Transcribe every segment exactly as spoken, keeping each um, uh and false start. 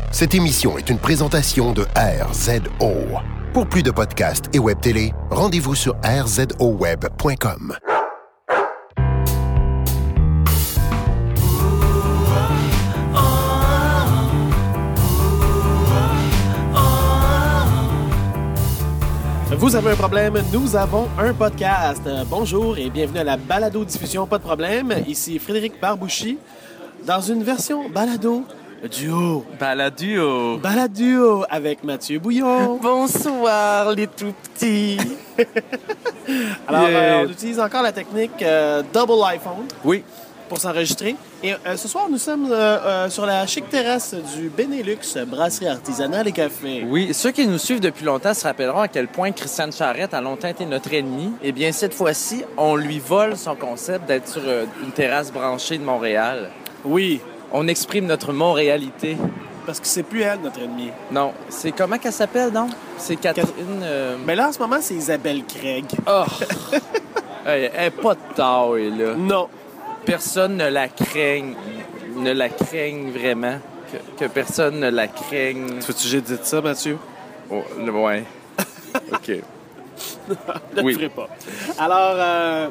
Cette émission est une présentation de R Z O. Pour plus de podcasts et web télé, rendez-vous sur r z o web point com. Vous avez un problème, nous avons un podcast. Euh, bonjour et bienvenue à la balado-diffusion Pas de problème. Ici Frédéric Barbouchi dans une version balado duo. Baladuo. Baladuo avec Mathieu Bouillon. Bonsoir les tout petits. Alors, Yeah. euh, on utilise encore la technique euh, Double iPhone Oui. pour s'enregistrer. Et euh, ce soir, nous sommes euh, euh, sur la chic terrasse du Benelux, brasserie artisanale et café. Oui, ceux qui nous suivent depuis longtemps se rappelleront à quel point Christiane Charette a longtemps été notre ennemi. Eh bien, cette fois-ci, on lui vole son concept d'être sur euh, une terrasse branchée de Montréal. Oui, On exprime notre Montréalité. parce que c'est plus elle, notre ennemie. Non, c'est comment qu'elle s'appelle, non? C'est Catherine... euh, Mais là, en ce moment, c'est Isabelle Craig. Oh! Elle elle est pas de taille, là. Non. Personne ne la craigne. Ne la craigne vraiment. Que, que personne ne la craigne. Faut-tu que j'ai dit ça, Mathieu? Oh, le- ouais. OK. Ne Oui. le ferai pas. Alors, euh,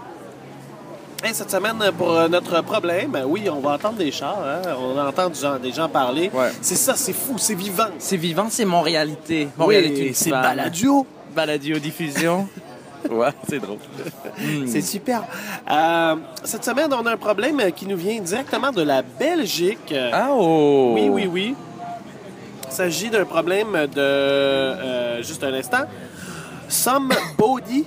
hey, cette semaine, pour euh, notre problème, euh, oui, on va entendre des chars. Hein? On entend du gens- des gens parler. Ouais. C'est ça, c'est fou, c'est vivant. C'est vivant, c'est Montréalité. Montréalité, Oui, c'est baladio. Baladio-diffusion. Ouais, c'est drôle. Mm. C'est super. Euh, cette semaine, on a un problème qui nous vient directement de la Belgique. Ah, oh! Oui, oui, oui. Il s'agit d'un problème de... euh, juste un instant. Somebody...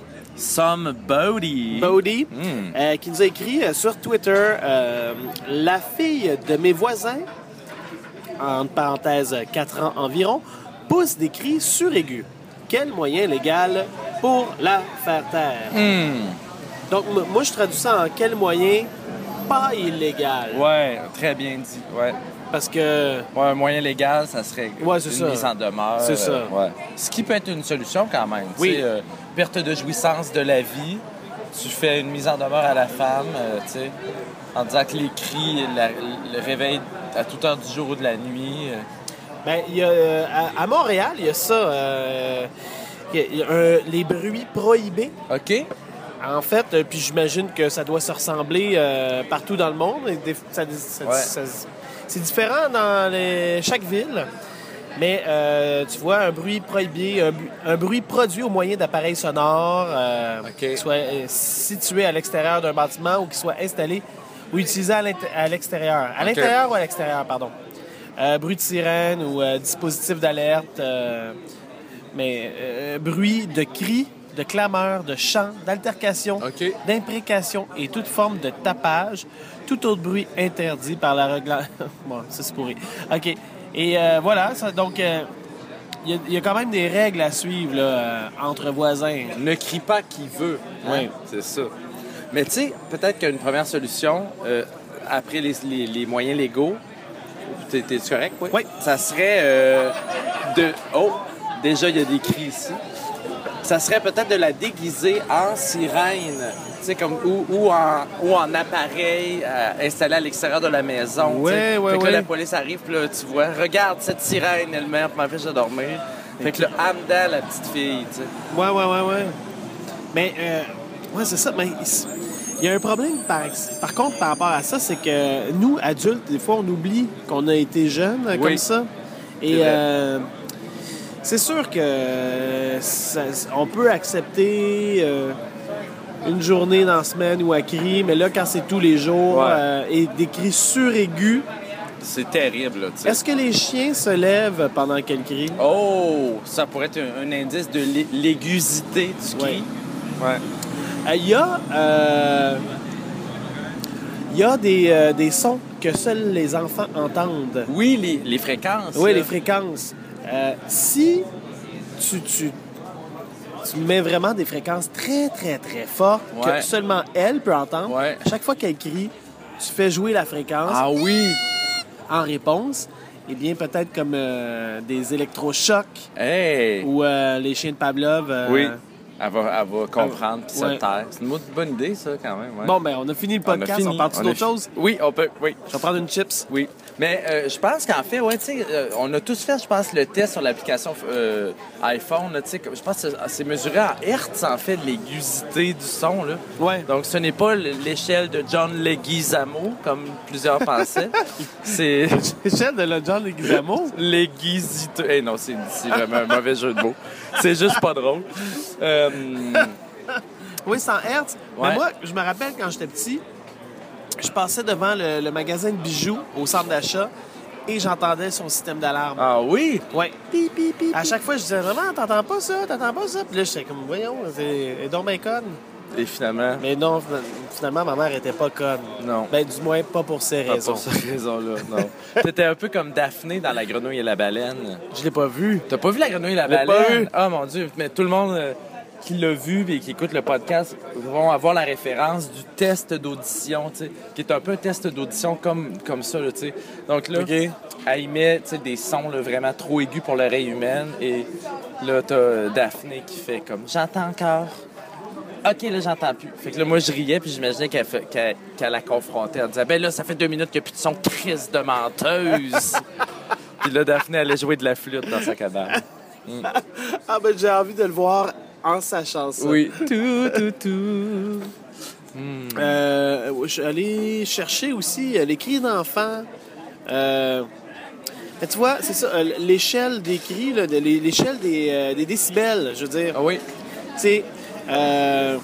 Somebody. Bodie, Mm. euh, qui nous a écrit euh, sur Twitter euh, la fille de mes voisins, entre parenthèses quatre ans environ, pousse des cris suraigus. Quel moyen légal pour la faire taire? Mm. Donc, m- moi, je traduis ça en quel moyen pas illégal. Ouais, très bien dit. Ouais. Parce que. Ouais, un moyen légal, ça serait Ouais, c'est une ça. mise en demeure. C'est ça. euh, ouais. Ce qui peut être une solution quand même. Oui. Tu sais, euh, perte de jouissance de la vie. Tu fais une mise en demeure à la femme, euh, tu sais, en disant que les cris, la- le réveil à toute heure du jour ou de la nuit. euh, Ben, il y a, euh, à, à Montréal, il y a ça. euh, il y a- il y a un- les bruits prohibés. OK? En fait, euh, puis j'imagine que ça doit se ressembler euh, partout dans le monde. Et des- ça- ça- Ouais. ça- c'est différent dans les- chaque ville. Mais euh, tu vois, un bruit prohibé, un, bu- un bruit produit au moyen d'appareils sonores, euh, OK. qui soit euh, situé à l'extérieur d'un bâtiment ou qui soit installé ou utilisé à l'int- à l'extérieur. À OK. l'intérieur ou à l'extérieur, pardon. Euh, bruit de sirène ou euh, dispositif d'alerte. euh, mais euh, bruit de cris, de clameurs, de chants, d'altercations, OK. d'imprécations et toute forme de tapage, tout autre bruit interdit par la réglementation. Bon, ça c'est pourri. OK. Et euh, voilà, ça, donc euh, il y, a- il y a quand même des règles à suivre là, euh, entre voisins. Ne crie pas qui veut. Hein? Oui. C'est ça. Mais tu sais, peut-être qu'une première solution, euh, après les, les- les moyens légaux, t'es, t'es correct? Oui. Oui. Ça serait euh, de... Oh, déjà, il y a des cris ici. Ça serait peut-être de la déguiser en sirène, tu sais, comme, ou, ou, en, ou en appareil euh, installé à l'extérieur de la maison. tu sais. Ouais, ouais, Fait que là, ouais. la police arrive, puis là, tu vois, regarde cette sirène, elle meurt, m'empêche de dormir. Fait que là, âme dans la petite fille, tu sais. Ouais, ouais, ouais, ouais. Mais, euh, ouais, c'est ça. Mais il y a un problème, par, ex- par contre, par rapport à ça, c'est que nous, adultes, des fois, on oublie qu'on a été jeunes euh, Oui. comme ça. C'est Et vrai. euh, c'est sûr que euh, ça- on peut accepter euh, une journée dans la semaine ou à cri, mais là, quand c'est tous les jours Ouais. euh, et des cris suraigus, C'est terrible, là, tu sais. est-ce que les chiens se lèvent pendant qu'elles crient? Oh, ça pourrait être un, un indice de l'é- l'aigusité du cri. Ouais. Euh, Il y a, euh, il y a des, euh, des sons que seuls les enfants entendent. Oui, les, les fréquences. Oui, là. les fréquences. Euh, si tu, tu, tu mets vraiment des fréquences très, très, très fortes Ouais. que seulement elle peut entendre, Ouais. à chaque fois qu'elle crie, tu fais jouer la fréquence Ah oui! en réponse. Eh bien, peut-être comme euh, des électrochocs Hey! ou euh, les chiens de Pavlov. euh, Oui. Elle va, elle va comprendre puis Ouais. se taire. C'est une bonne idée, ça, quand même. Ouais. Bon, ben, on a fini le On a podcast. On, fini. parle-tu On a d'autre fi- chose? Oui, on peut, oui. Je vais prendre une chips. Oui. Mais euh, je pense qu'en fait, ouais, tu sais, euh, on a tous fait, je pense, le test sur l'application euh, iPhone. Tu sais, comme- je pense que c'est- c'est mesuré en hertz, en fait, l'aiguïsité du son. Là. Ouais. Donc, ce n'est pas l'échelle de John Leguizamo, comme plusieurs pensaient. C'est L'échelle de le John Leguizamo. l'aiguïsité. Eh non, c'est c'est vraiment un mauvais jeu de mots. C'est juste pas drôle. Euh, Oui, cent hertz. Ouais. Mais moi, je me rappelle quand j'étais petit, je passais devant le, le magasin de bijoux au centre d'achat et j'entendais son système d'alarme. ah oui? Ouais. À chaque fois, je disais, maman, t'entends pas ça, t'entends pas ça. Puis là, j'étais comme, voyons, c'est elle est donc bien conne. Et finalement, Mais non, finalement, ma mère était pas conne. non. Ben, du moins, pas pour ces Pas raisons. pour cette raison-là, non. T'étais un peu comme Daphné dans La Grenouille et la Baleine. Je l'ai pas vu. T'as pas vu La Grenouille et la Je l'ai Baleine? pas vu. Ah, mon Dieu. Mais tout le monde euh, qui l'a vu et qui écoute le podcast vont avoir la référence du test d'audition, tu sais, qui est un peu un test d'audition comme, comme ça, là, tu sais. Donc là, OK. elle y met, tu sais, des sons là, vraiment trop aigus pour l'oreille humaine. Et là, t'as Daphné qui fait comme « J'entends encore ». OK, là, j'entends plus. Fait que là, moi, je riais, puis j'imaginais qu'elle fait- qu'elle qu'elle la confrontait. Elle disait, ben là, ça fait deux minutes qu'il n'y a plus de son, crise de menteuse. Puis là, Daphné allait jouer de la flûte dans sa cabane. Ah, ben, j'ai envie de le voir en sachant ça. Oui. Tout, tout, tout. Euh, je suis allé chercher aussi euh, les cris d'enfants. Euh, mais tu vois, c'est ça, euh, l'échelle des cris, là, de- l'é- l'échelle des, euh, des décibels, je veux dire. Ah oui. Tu sais, euh,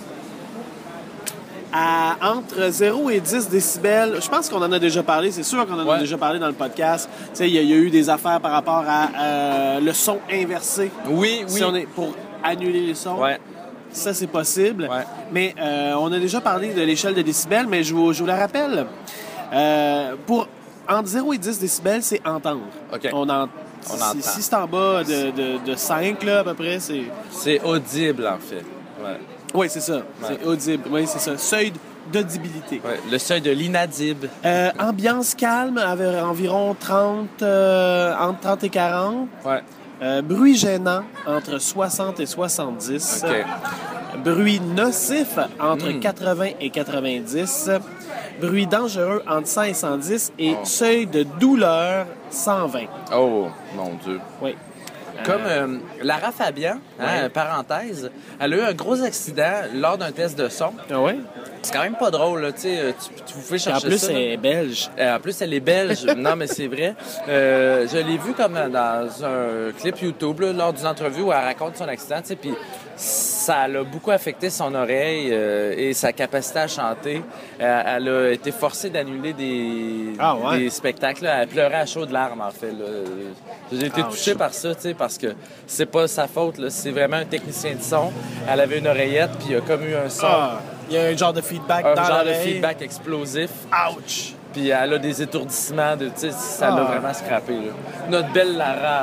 à, entre zéro et dix décibels, je pense qu'on en a déjà parlé, c'est sûr qu'on en a Ouais. déjà parlé dans le podcast. Tu sais, il y, a- il y a eu des affaires par rapport à euh, le son inversé. Oui, oui. Si on est pour annuler les sons. Ouais. Ça, c'est possible. Ouais. Mais euh, on a déjà parlé de l'échelle de décibels, mais je vous, je vous la rappelle. Euh, pour entre zéro et dix décibels, c'est entendre. OK. On, en, On si, entend. si c'est en bas de, de, de cinq, là, à peu près, c'est... C'est audible, en fait. Ouais. Oui, c'est ça. C'est audible. Oui, c'est ça. Seuil d'audibilité. Ouais. Le seuil de l'inaudible. Euh, ambiance calme, avec environ trente, euh, entre trente et quarante. Ouais. Euh, bruit gênant, entre soixante et soixante-dix. OK. Bruit nocif, entre Mm. quatre-vingts et quatre-vingt-dix. Bruit dangereux, entre cent et cent dix. Et Oh. seuil de douleur, cent vingt. Oh, mon Dieu. Oui. Comme euh, Lara Fabian, hein, Ouais. parenthèse, elle a eu un gros accident lors d'un test de son. Ah oui? C'est quand même pas drôle, là, tu sais, euh, tu, tu pouvais En chercher plus, ça. là. c'est belge. Euh, en plus, elle est belge. Non, mais c'est vrai. Euh, je l'ai vue comme dans un clip YouTube, là, lors d'une entrevue où elle raconte son accident, tu sais, puis ça l'a beaucoup affecté son oreille euh, et sa capacité à chanter. Euh, elle a été forcée d'annuler des, Ah ouais? des spectacles. Là. Elle pleurait à chaudes larmes, en fait. Là. J'ai été Ouch. touché par ça, tu sais, parce que c'est pas sa faute. Là. C'est vraiment un technicien de son. Elle avait une oreillette, puis il a comme eu un son, Ah, il y a un genre de feedback un dans genre de l'oreille. feedback explosif. Ouch! Puis elle a des étourdissements, de, tu sais, ça l'a Ah. vraiment scrappé. Là. Notre belle Lara,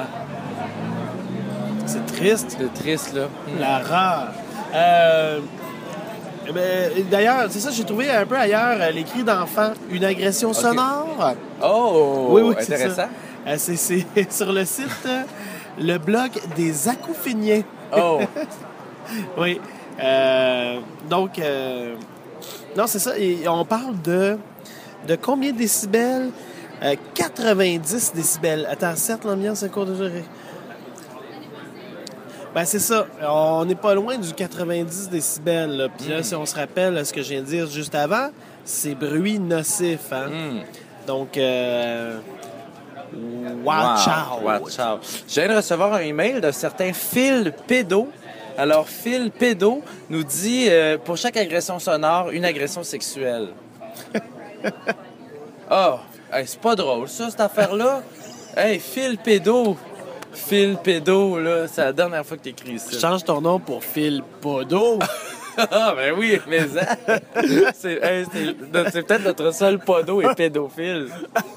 C'est triste. c'est triste, là. Lara. Euh, eh ben, D'ailleurs, c'est ça, j'ai trouvé un peu ailleurs euh, les cris d'enfants. Une agression sonore. Oh! Oui, oui, c'est intéressant. ça. Euh, c'est c'est sur le site, euh, le blog des acouphéniens. Oh! Oui. Euh, donc, euh, non, c'est ça. Et on parle de, de combien de décibels? Euh, quatre-vingt-dix décibels. Attends, certes, l'ambiance est court de durée. Ben, c'est ça. On n'est pas loin du quatre-vingt-dix décibels. là. Puis là, si on se rappelle ce que je viens de dire juste avant, c'est bruit nocif. Hein? Hmm. Donc, euh, watch out. Wow, watch out. Je viens de recevoir un email d'un certain Phil Pédo. Alors, Phil Pédo nous dit, euh, pour chaque agression sonore, une agression sexuelle. Oh! Hey, c'est pas drôle, ça, cette affaire-là. Hey, Phil Pédo! Phil Pédo, là, c'est la dernière fois que t'écris ça. Change ton nom pour Phil Podo. Ah, ben oui, mais ça, c'est, hey, c'est, c'est peut-être notre seul podo et pédophile.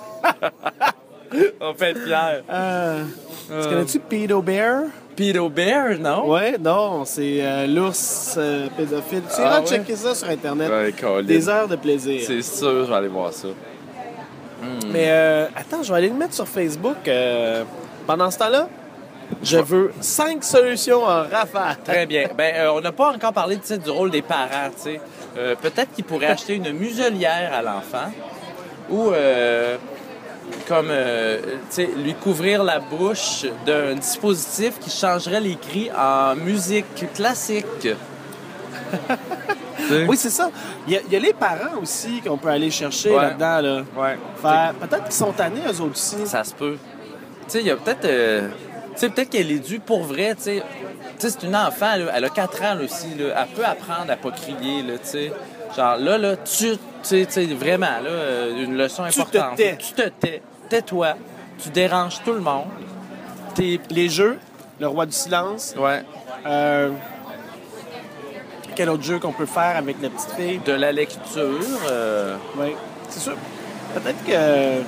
On peut être fiers. Euh, tu Euh, connais-tu Pedo Bear? Pedo Bear, non? Ouais, non, c'est euh, l'ours euh, pédophile. Tu Ah iras ouais? checker ça sur Internet. Ouais, Colin. Des heures de plaisir. C'est sûr, je vais aller voir ça. Mais euh, attends, je vais aller le mettre sur Facebook. euh, pendant ce temps-là, Je veux cinq solutions en rafale. Très bien. Ben, euh, on n'a pas encore parlé tu sais, du rôle des parents. tu sais. Euh, peut-être qu'ils pourraient acheter une muselière à l'enfant ou euh, comme euh, tu sais, lui couvrir la bouche d'un dispositif qui changerait les cris en musique classique. Oui, c'est ça. Il y, a, il y a les parents aussi qu'on peut aller chercher Ouais. là-dedans. Là. Ouais. Faire- peut-être qu'ils sont tannés, eux autres aussi. Ça se peut. Tu sais, il y a peut-être... euh, tu sais, peut-être qu'elle est due pour vrai, tu sais. Tu sais, c'est une enfant, là, elle a quatre ans, là, aussi, là. Elle peut apprendre à pas crier, là, tu sais. Genre, là, là, tu... Tu sais, tu sais, vraiment, là, euh, une leçon Tu te importante. tais. Tu te tais. Tais-toi. Tu déranges tout le monde. T'es... Les jeux, le roi du silence. Ouais. Euh, quel autre jeu qu'on peut faire avec la petite fille? De la lecture. euh, Oui, c'est sûr. Peut-être que...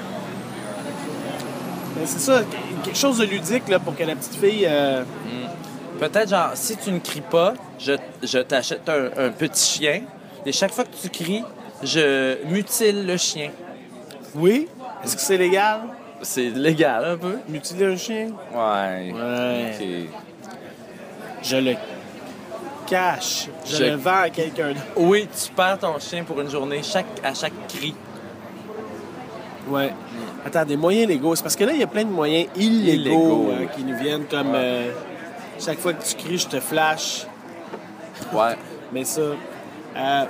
Ben, c'est ça, quelque chose de ludique là, pour que la petite fille... euh, Peut-être, genre, si tu ne cries pas, je, je t'achète un, un petit chien. Et chaque fois que tu cries, je mutile le chien. Oui? Est-ce que c'est légal? C'est légal, un peu. Mutiler un chien? Ouais. Ouais. OK. Je le cache. Je, Je- le vends à quelqu'un d'autre. Oui, tu perds ton chien pour une journée chaque, à chaque cri. Ouais. Attends, des moyens légaux. C'est parce que là, il y a plein de moyens illégaux, Illégaux. hein, qui nous viennent comme... Ouais. euh, chaque fois que tu cries, je te flash. Ouais. Mais ça... euh,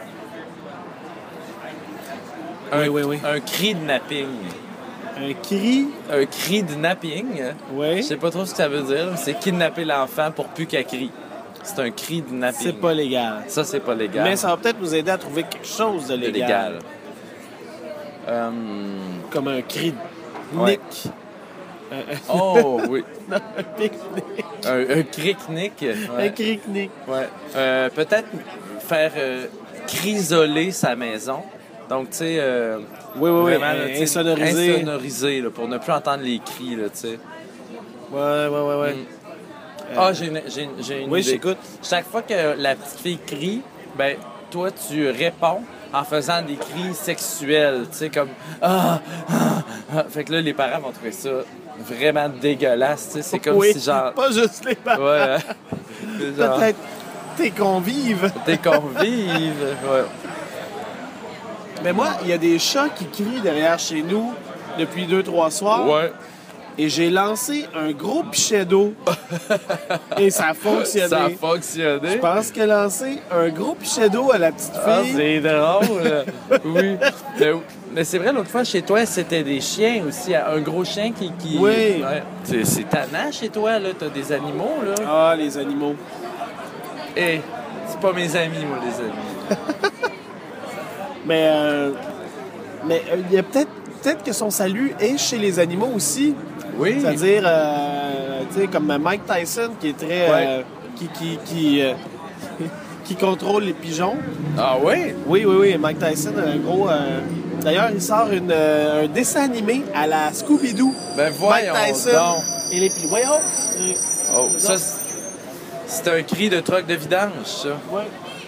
Un, Oui, oui, oui. Un cri de napping. un cri... Un cri de napping. Oui. Je sais pas trop ce que ça veut dire. mais C'est kidnapper l'enfant pour plus qu'elle crie. C'est un cri de napping. C'est pas légal. Ça, c'est pas légal. Mais ça va peut-être nous aider à trouver quelque chose de C'est légal. légal. Euh, Comme un cri de Ouais. nick. Oh, oui. un pique-nique. Un, un cric-nick. Un Ouais. cric-nick. Ouais. Euh, peut-être faire euh, crisoler sa maison. Donc, tu sais... euh, Oui, oui, oui. vraiment, là, tu sais, Insonoriser. insonoriser, là, pour ne plus entendre les cris, là, tu sais. Ouais, ouais, ouais, ouais. Mm. Ah, j'ai une, j'ai une- j'ai une Oui, idée. j'écoute. Chaque fois que la petite fille crie, ben toi, tu réponds en faisant des cris sexuels, tu sais, comme « Ah! Ah! Ah! » Fait que là, les parents vont trouver ça vraiment dégueulasse, tu sais. C'est comme oui, si, genre... pas juste les parents. Ouais, hein. C'est genre, Peut-être tes convives. tes convives, ouais. Mais moi, il y a des chats qui crient derrière chez nous depuis deux, trois soirs. Ouais. Et j'ai lancé un gros pichet d'eau. Et ça a fonctionné. Ça a Je fonctionné. pense que lancer un gros pichet d'eau à la petite Ah, fille. c'est drôle. Oui. Mais, mais c'est vrai, l'autre fois, chez toi, c'était des chiens aussi. Un gros chien qui... qui... Oui. Ouais. C'est, c'est tannant chez toi, là. T'as des animaux, là. Ah, les animaux. Eh, c'est pas mes amis, moi, les amis. Mais euh, mais euh, il y a peut-être peut-être que son salut est chez les animaux aussi. Oui. C'est-à-dire, euh, tu sais, comme Mike Tyson qui est très... Ouais. euh, qui, qui, qui, euh, qui contrôle les pigeons. Ah oui? Oui, oui, oui. Mike Tyson, un gros... euh, D'ailleurs, il sort une, euh, un dessin animé à la Scooby-Doo. Ben voyons Mike Tyson donc. et les pigeons. Voyons. Euh, Oh, ça, c'est- c'est un cri de truck de vidange, ça. ouais.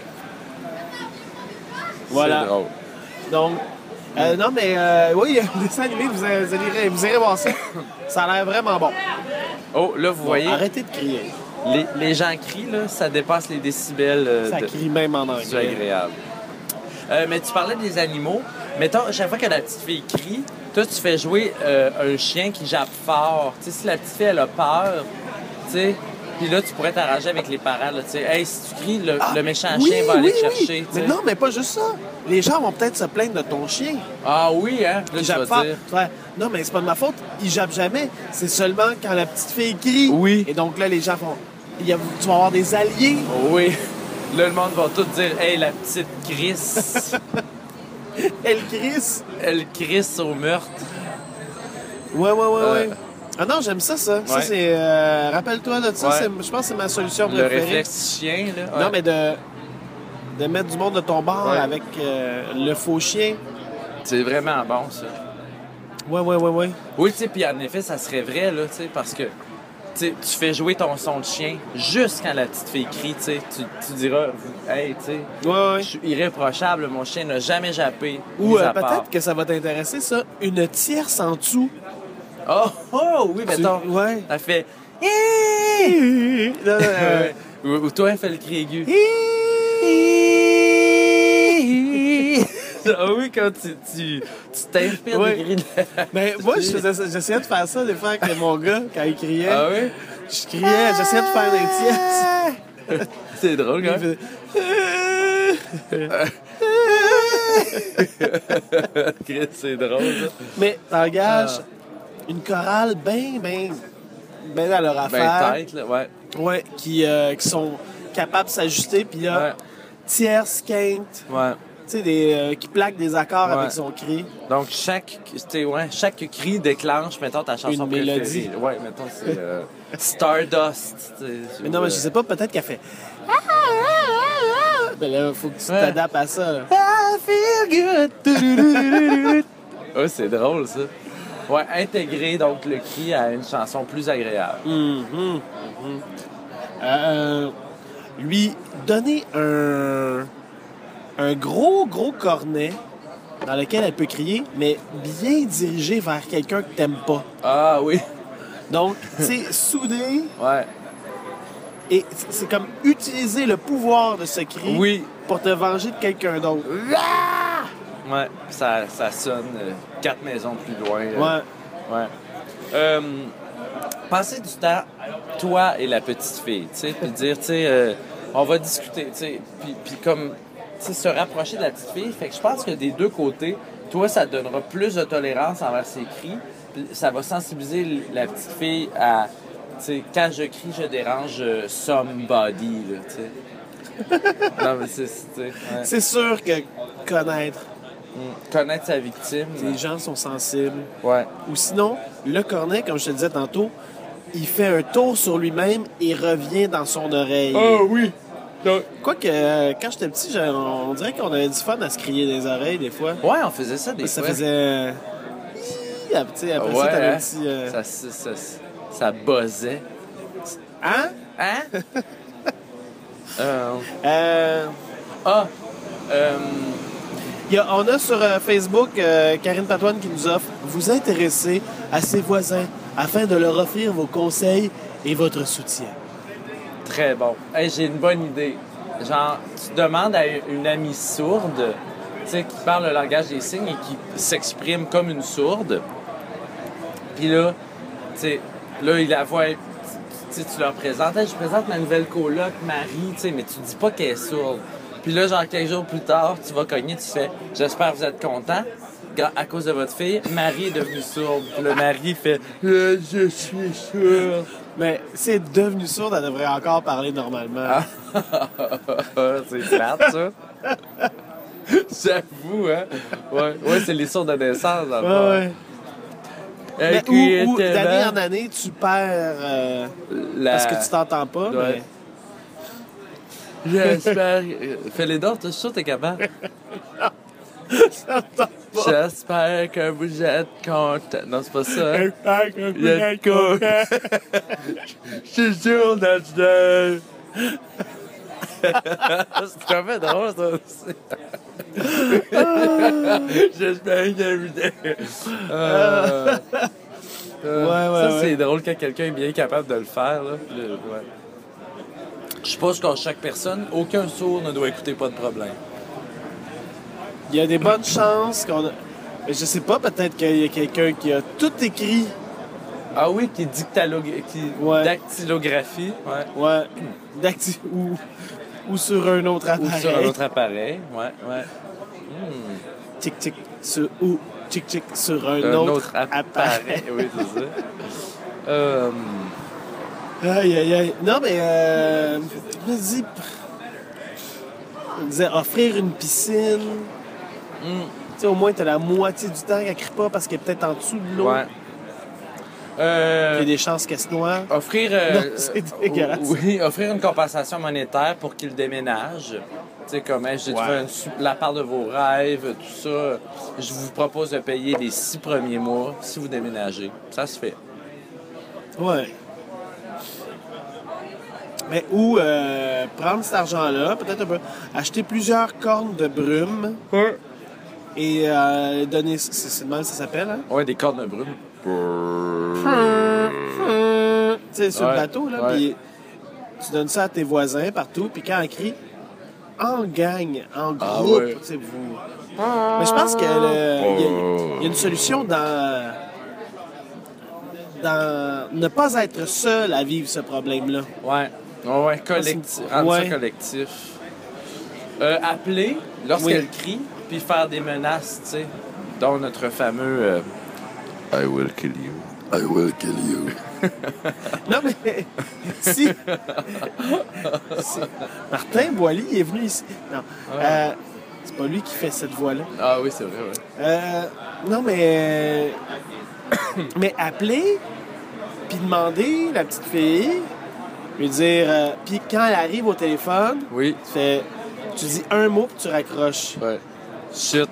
Voilà. C'est drôle. Donc, euh, non, mais euh, oui, le dessin animé, vous, allez- vous, irez, vous irez voir ça. Ça a l'air vraiment bon. Oh, là, vous voyez, Arrêtez de crier. les, les gens crient, là, ça dépasse les décibels euh, Ça de- crie même en c'est anglais. agréable. Euh, mais tu parlais des animaux. Mettons, chaque fois que la petite fille crie, toi, tu fais jouer euh, un chien qui jappe fort. Tu sais, si la petite fille, elle a peur, tu sais, puis là, tu pourrais t'arranger avec les parents, là, tu sais. Hey, si tu cries, le, Ah, le méchant oui, chien va aller oui, te chercher, oui. tu sais. Mais non, mais pas juste ça. Les gens vont peut-être se plaindre de ton chien. Ah oui, hein? Là, Il tu jappe vas fort. dire. Ouais. Non, mais c'est pas de ma faute. Il jappe jamais. C'est seulement quand la petite fille crie. Oui. Et donc là, les gens font... il y a- Tu vas avoir des alliés. Oui. Là, le monde va tout dire, hey, la petite Chris, Elle crisse. elle crisse au meurtre. Ouais, ouais, ouais, Euh. ouais. Ah non, j'aime ça, ça. Ça, Ouais. c'est... euh, Rappelle-toi de ça. Ouais. c'est- Je pense que c'est ma solution Le préférée. réflexe chien, là. Non, Ouais. mais de... De mettre du monde de ton bord Ouais. avec euh, le faux chien. C'est vraiment bon, ça. Ouais, ouais, ouais, ouais. Oui, tu sais, puis en effet, ça serait vrai, là, tu sais, parce que tu sais, tu fais jouer ton son de chien juste quand la petite fille crie, tu sais. Tu, tu diras, hey, tu sais, Ouais, ouais. je suis irréprochable, mon chien n'a jamais jappé. Ou mis euh, à part. peut-être que ça va t'intéresser, ça. Une tierce en dessous. Oh, oh oui, mettons. Tu- ouais. Elle fait... Non, non, euh, Ou, ou toi, elle fait le cri aigu. Ah oui, quand tu, tu, tu t'inspires Ouais. des cris de... Mais moi, je faisais ça- j'essayais de faire ça des fois avec mon gars quand il criait. Ah oui? Je criais, j'essayais de faire des tiers. C'est drôle, quand Il même. faisait- C'est drôle, ça. Mais t'engages Ah. une chorale bien, bien, bien à leur Ben, affaire. tête, là, ouais. Ouais, qui, euh, qui sont capables de s'ajuster. Puis là, Ouais. tierce, quinte, Ouais. tu sais, des, euh, qui plaquent des accords Ouais. avec son cri. Donc, chaque, t'sais, ouais, chaque cri déclenche, mettons, ta chanson Une préférée. mélodie. Ouais, mettons, c'est euh, Stardust. t'sais, Mais non, mais je sais pas, peut-être qu'elle fait. Ah, ah, ah, ah. Ben là, faut que tu Ouais. t'adaptes à ça. Là. I feel good. Ouais, c'est drôle, ça. Ouais, intégrer, donc, le cri à une chanson plus agréable. Mhm, mhm. Euh, lui donner un, un gros, gros cornet dans lequel elle peut crier, mais bien dirigé vers quelqu'un que t'aimes pas. Ah oui. Donc, tu sais, souder, Ouais. et c'est- c'est comme utiliser le pouvoir de ce cri Oui. pour te venger de quelqu'un d'autre. Ouais, ça, ça sonne euh, quatre maisons plus loin. euh. Ouais. Ouais. Euh, passer du temps, toi et la petite fille, tu sais, puis dire, tu sais, euh, on va discuter, tu sais, puis, puis comme, tu sais, se rapprocher de la petite fille. Fait que je pense que des deux côtés, toi, ça te donnera plus de tolérance envers ses cris, puis ça va sensibiliser la petite fille à, tu sais, quand je crie, je dérange euh, somebody, là, tu sais. Non, mais c'est, c'est, tu sais, ouais. C'est sûr que connaître, Mm. Connaître sa victime. les gens sont sensibles. Ouais. Ou sinon, le cornet, comme je te disais tantôt, il fait un tour sur lui-même et revient dans son oreille. oui. Donc, Quoique, euh, quand j'étais petit, j'ai- on dirait qu'on avait du fun à se crier dans les oreilles des fois. ouais, on faisait ça des Ça fois. faisait... euh, Hi! Après, tu sais, après ça, Ouais, t'avais hein? un petit... euh, Ça, ça, ça, ça buzzait. Hein? Hein? euh, Euh, ah! Euh, il y a- on a sur euh, Facebook euh, Karine Patoine qui nous offre « Vous intéresser à ses voisins afin de leur offrir vos conseils et votre soutien. » très bon. Hey, j'ai une bonne idée. Genre, tu demandes à une amie sourde, tu sais, qui parle le langage des signes et qui s'exprime comme une sourde. Puis là, tu sais, là, il la voit, tu sais, tu leur présentes, hey, je présente ma nouvelle coloc, Marie, tu sais, mais tu dis pas qu'elle est sourde. Puis là, genre, quelques jours plus tard, tu vas cogner, tu fais, j'espère que vous êtes contents. À cause de votre fille, Marie est devenue sourde. Puis le mari fait, euh, je suis sourde. Mais si elle est devenue sourde, elle devrait encore parler normalement. C'est plate, ça. J'avoue, hein? Ouais, ouais, c'est les sourds de naissance, dans le fond. Ouais, ouais. Mais où, où, d'année en année, tu perds euh, La... parce que tu t'entends pas. Ouais. J'espère. Fais-les dents, t'es sûr que t'es capable? J'espère que vous êtes content. Non, c'est pas ça. Hein? Vous êtes content. Je suis sûr d'être c'est quand même drôle, ça aussi. J'espère que vous êtes. Euh... Euh, Ouais, ouais, ça, ouais. c'est drôle quand quelqu'un est bien capable de le faire. Là. Le- ouais. Je suppose qu'en chaque personne, aucun sourd ne doit écouter Pas de problème. Il y a des bonnes chances qu'on a... Mais je sais pas, peut-être qu'il y a quelqu'un qui a tout écrit. Ah oui, qui est dictalo... qui... Ouais. dactylographie. Ouais. Ouais. d'acti- Ou, ou sur un autre Ou appareil. sur un autre appareil. Ouais, ouais. Hmm. Tic, tic, sur, ou tic, tic, sur un, Un autre, autre appareil. appareil. Oui, c'est ça. Euh, Aïe, aïe, aïe. Non, mais... Euh, je me dis... On disait offrir une piscine. hmm. Tu sais, au moins, t'as la moitié du temps qu'elle crie pas parce qu'elle est peut-être en dessous de l'eau. Ouais. Euh, Il y a des chances qu'elle se noie. Offrir, euh, Non, c'est euh, dégueulasse. Oui, offrir une compensation monétaire pour qu'il déménage. Tu sais, comme, hey, j'ai Ouais. trouvé une su- la part de vos rêves, tout ça. Je vous propose de payer les six premiers mois si vous déménagez. Ça se fait. Ouais. Mais ou euh, prendre cet argent-là, peut-être un peu, acheter plusieurs cornes de brume et euh, donner... C'est c'est de même que ça s'appelle, hein? Ouais, des cornes brumes. Tu sais, sur Ouais, le bateau, là, ouais. puis tu donnes ça à tes voisins partout, puis quand ils crient, en gang, en Ah groupe, ouais. tu sais, vous... Mais je pense qu'il y, a- il y a une solution dans... dans ne pas être seul à vivre ce problème-là. Ouais. Ouais, ouais, collectif. Rendre Ouais. ça collectif. Euh, appeler lorsqu'elle Oui. crie, puis faire des menaces, tu sais. Dont notre fameux euh, I will kill you. I will kill you. Non, mais si... si- Martin Boily est venu ici. Non, euh, c'est pas lui qui fait cette voix-là. Ah oui, c'est vrai, ouais. Euh, non, mais... mais appeler, puis demander la petite fille, lui dire... euh, puis quand elle arrive au téléphone, Oui. tu fais... Tu dis un mot, puis tu raccroches. Ouais. Chut.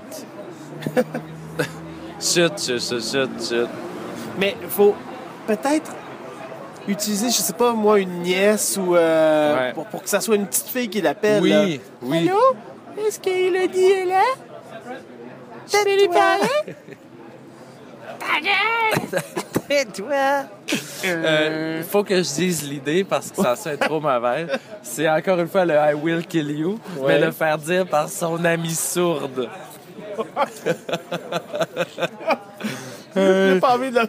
Chut, chut, chut, chut, chut. Mais il faut peut-être utiliser, je sais pas moi, une nièce ou... euh, Ouais. pour, pour que ça soit une petite fille qui l'appelle. Oui, là. oui. Allô? Est-ce qu'il a dit est là? T'as lui parler? Euh, Il faut que je dise l'idée parce que ça sonne trop mauvais. C'est encore une fois le I will kill you, mais Ouais. le faire dire par son amie sourde. J'ai pas envie de...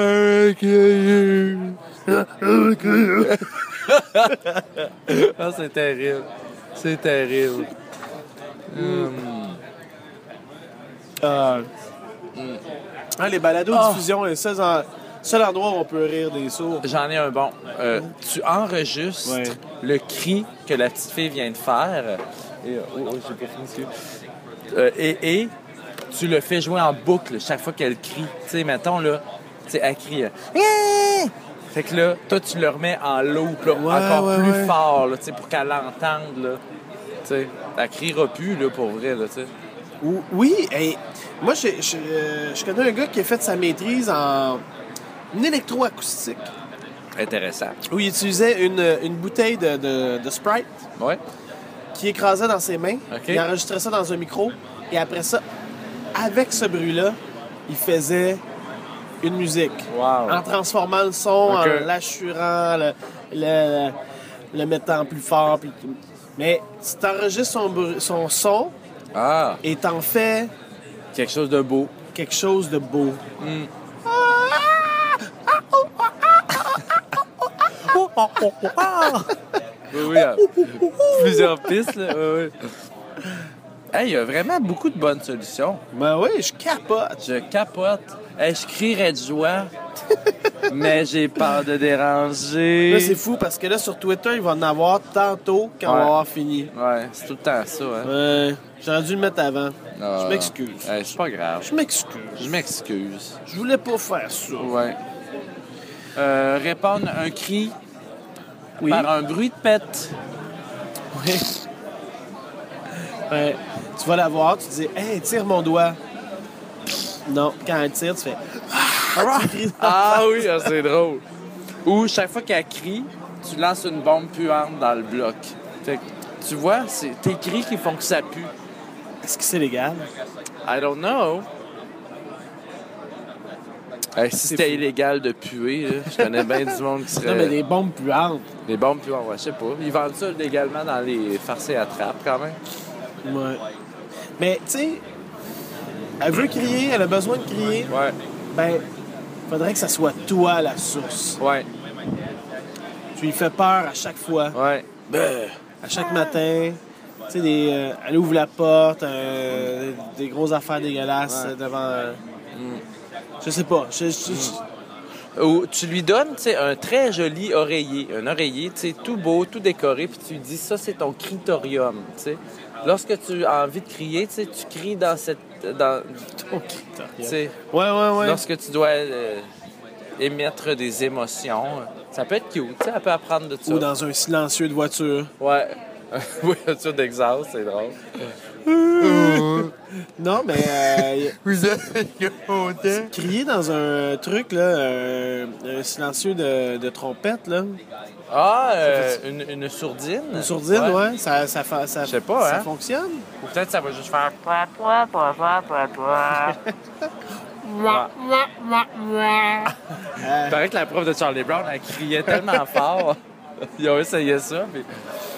Ah, c'est terrible. C'est terrible. Ah. Ah, les balados-diffusion est le seul, en- seul endroit où on peut rire des sourds. J'en ai un bon. Euh, tu enregistres Ouais. le cri que la petite fille vient de faire. Et, oh, oh, j'ai pas fini, monsieur. Euh, et, et tu le fais jouer en boucle chaque fois qu'elle crie. Tu sais, mettons, là, tu sais, elle crie. euh, Hé! Fait que là, toi, tu le remets en loop, là, Ouais, encore ouais, plus ouais. fort, là, tu sais, pour qu'elle l'entende, là. Tu sais, elle criera plus, là, pour vrai, là, tu sais. Ou- Oui, hey, moi, je, je, euh, je connais un gars qui a fait sa maîtrise en électroacoustique, Intéressant. où il utilisait une, une bouteille de, de, de Sprite Ouais. qui écrasait dans ses mains. OK. Il enregistrait ça dans un micro. Et après ça, avec ce bruit-là, il faisait une musique. Wow. En transformant le son, OK. en l'assurant, le, le, le mettant plus fort. Plus... Mais si tu enregistres son, bru- son son Ah, et t'en fais quelque chose de beau. quelque chose de beau. Oui, oui. euh, plusieurs pistes, là. Oui, oui. Hey, il y a vraiment beaucoup de bonnes solutions. Ben oui, je capote. Je capote. Hey, je crierais de joie, mais j'ai peur de déranger. Là, c'est fou parce que là, sur Twitter, il va en avoir tantôt quand on Ouais. va avoir fini. Ouais, c'est tout le temps ça, hein. Ouais, j'aurais dû le mettre avant. Ah. Je m'excuse. Hey, c'est pas grave. Je m'excuse. Je m'excuse. Je voulais pas faire ça. Ouais. Euh, répondre à un cri Oui. par un bruit de pète. Ouais. Ouais. Tu vas la voir, tu dis, hey, tire mon doigt. Non, quand elle tire, tu fais. Ah, tu cries dans Ah la oui, ah, c'est drôle. Ou chaque fois qu'elle crie, tu lances une bombe puante dans le bloc. Fait que, tu vois, c'est tes cris qui font que ça pue. Est-ce que c'est légal? I don't know. Hey, si c'était fou. illégal de puer, là, je connais bien du monde qui serait... Non, mais des bombes puantes. Les bombes puantes, ouais, je sais pas. Ils vendent ça légalement dans les farces à trappe, quand même. Ouais. Mais, tu sais, elle veut crier, elle a besoin de crier. Ouais, Ben, faudrait que ça soit toi la source. ouais, Tu lui fais peur à chaque fois. ouais. Ben, À chaque matin. Tu sais, des, euh, elle ouvre la porte, euh, des grosses affaires dégueulasses Ouais. euh, devant. euh, Je sais pas. Je, je- je- Ou tu lui donnes, tu sais, un très joli oreiller. Un oreiller, tu sais, tout beau, tout décoré, puis tu lui dis, ça, c'est ton critorium, tu sais. Lorsque tu as envie de crier, tu sais, tu cries dans cette... Dans, ton tu critorium. sais, Ouais, ouais, ouais. lorsque tu dois euh, émettre des émotions, ça peut être cute, tu sais, elle peut apprendre de ça. Ou dans un silencieux de voiture. Ouais. Oui, voiture d'exhaust, c'est drôle. Non, mais euh, Vous êtes content? crier dans un truc, là, un, un silencieux de, de trompette, là. Ah, euh, une, une sourdine? Une sourdine, ouais, ça, ça, fa- ça, Je sais pas, ça hein. fonctionne. Ou peut-être ça va juste faire... Mouah, mouah, mouah, mouah. Il paraît que la prof de Charlie Brown, elle criait tellement fort. Ils ont essayé ça. Mais...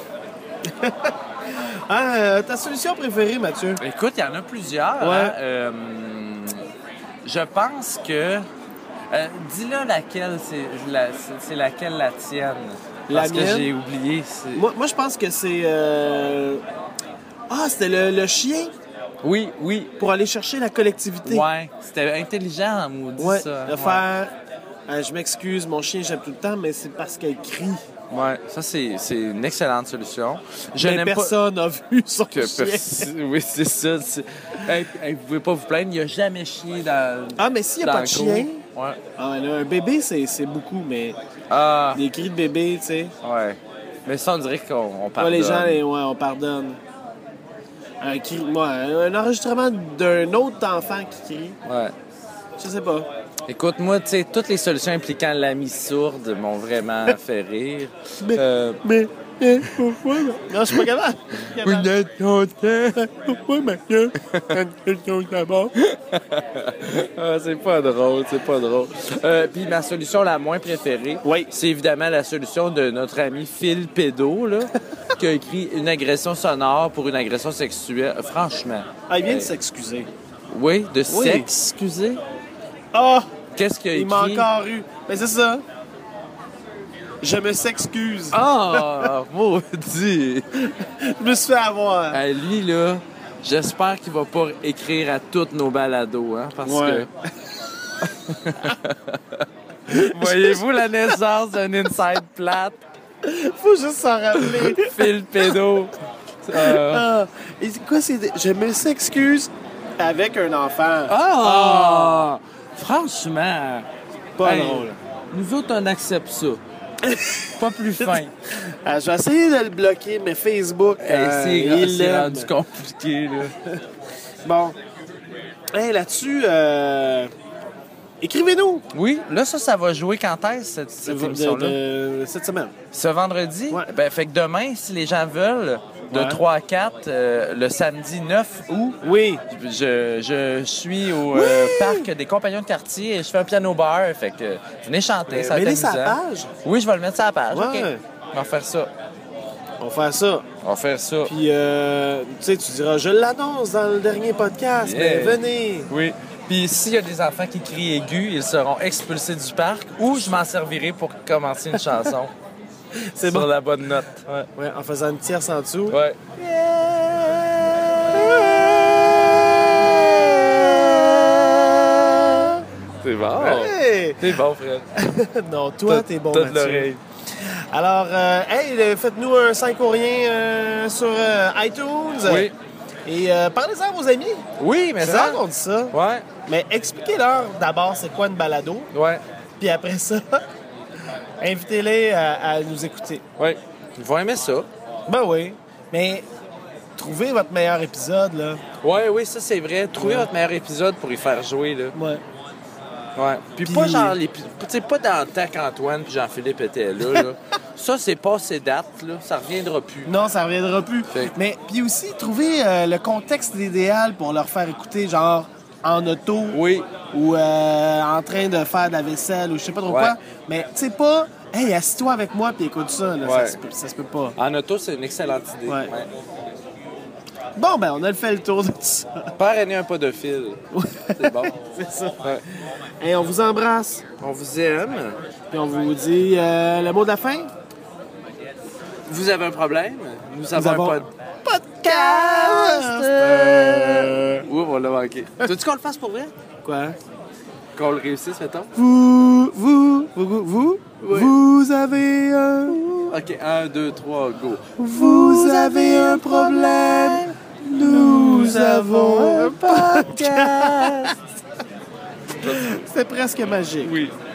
Ah, euh, ta solution préférée, Mathieu? Écoute, il y en a plusieurs. Ouais. Hein. Euh, je pense que... Euh, dis-là laquelle, c'est, la, c'est, c'est laquelle la tienne. La Parce mienne? que j'ai oublié. C'est... Moi, moi, je pense que c'est... euh, Ah, c'était le, le chien Oui, oui. pour aller chercher la collectivité. Ouais, c'était intelligent en maudit, Ouais, ça. de Ouais. faire... euh, je m'excuse, mon chien, j'aime tout le temps, mais c'est parce qu'elle crie. Ouais, ça, c'est, c'est une excellente solution. Je mais n'aime personne n'a vu son pas... Que chien. pers- Oui, c'est ça. C'est... Hey, hey, vous pouvez pas vous plaindre, il n'y a jamais chié dans... Ah, mais s'il n'y a dans pas de le cours. chien... Ouais. Ah, là, un bébé, c'est, c'est beaucoup, mais Ah, des cris de bébé, tu sais. ouais. Mais ça, on dirait qu'on on Moi, pardonne. les gens, les- ouais, on pardonne. Un cri, moi, un enregistrement d'un autre enfant qui crie, Ouais. je sais pas. Écoute, moi, tu sais, toutes les solutions impliquant l'ami sourde m'ont vraiment fait rire. Mais, Euh, mais, mais, pourquoi? Non, je suis pas capable. Je suis capable. êtes content? Pourquoi, Mathieu? Question d'abord. Ah, c'est pas drôle, c'est pas drôle. Euh, Puis ma solution la moins préférée, Oui. c'est évidemment la solution de notre ami Phil Pédo, là, qui a écrit une agression sonore pour une agression sexuelle. Franchement. Ah, il vient de Euh, s'excuser. Oui, de Oui. s'excuser. Ah! Qu'est-ce qu'il a écrit? Il m'a encore eu. Mais c'est ça. Je me s'excuse. Ah, maudit! Je me suis fait avoir. À lui, là, j'espère qu'il va pas écrire à toutes nos balados, hein, parce Ouais. que... Voyez-vous la naissance d'un inside plate? Faut juste s'en rappeler. Phil Pédo. Euh, Ah, et c'est quoi, c'est. Je me s'excuse avec un enfant. Ah! Franchement, Pas hey, drôle. nous autres, on accepte ça. Pas plus fin. Ah, je vais essayer de le bloquer, mais Facebook, Hey, euh, c'est il c'est l'aime. rendu compliqué, là. Bon. Hey, là-dessus, euh, écrivez-nous. Oui, là, ça, ça va jouer quand est-ce, cette, cette De- émission-là? de- cette semaine. Ce vendredi? Ouais. Ben, fait que demain, si les gens veulent, de Ouais. trois à quatre, euh, le samedi neuf août, Oui. je, je suis au euh, parc des Compagnons de quartier et je fais un piano bar. Fait que venez chanter, ça va être Mets-les sur la amusant. page. Oui, je vais le mettre sur la page. Ouais. OK. On va faire ça. On va faire ça. On va faire ça. Puis, euh, tu sais, tu diras, je l'annonce dans le dernier podcast, Yeah. mais venez. Oui. Puis s'il y a des enfants qui crient aigus, ils seront expulsés du parc ou je m'en servirai pour commencer une chanson. C'est Sur bon. la bonne note. Ouais. Ouais, en faisant une tierce en dessous. Ouais. C'est bon. Hey! C'est bon, Fred. Non, toi, t'es bon, T'as de Mathieu. l'oreille. Alors, euh, hey, euh, faites-nous un cinq ou rien euh, sur euh, iTunes. Oui. Et euh, parlez-en à vos amis. Oui, mais C'est ça. rare qu'on dit ça. Ouais. Mais expliquez-leur d'abord c'est quoi une balado. Ouais. Puis après ça, invitez-les à, à nous écouter. Ouais. Ils vont aimer ça. Ben oui. Mais trouvez votre meilleur épisode, là. Ouais, oui, ça c'est vrai. Trouvez votre meilleur épisode pour y faire jouer, là. Ouais. Ouais. Puis, Puis- pas genre les. Tu sais, pas dans le temps qu'Antoine puis Jean-Philippe étaient là, là. Ça, c'est passé date, là. Ça reviendra plus. Non, ça reviendra plus. Fait- Mais puis aussi, trouvez euh, le contexte idéal pour leur faire écouter, genre en auto Oui. ou euh, en train de faire de la vaisselle ou je sais pas trop Ouais. quoi. Mais tu sais pas, hey, assis-toi avec moi puis écoute ça. Là, Ouais. ça, se peut, ça se peut pas. En auto, c'est une excellente idée. Ouais. Bon, ben, on a fait le tour de tout ça. Père aîné un podophile. C'est bon. C'est ça. Ouais. Et on vous embrasse. On vous aime. Puis on vous dit euh, le mot de la fin. Vous avez un problème? Nous avons, avons- un pod... Podcast! Ouh, on l'a manqué. Tu veux qu'on le fasse pour vrai? Quoi? Qu'on le réussisse, mettons? Vous, vous, vous, vous, Oui. vous avez un... OK, un, deux, trois, go. Vous avez un problème, nous avons un podcast. C'est presque magique. Oui.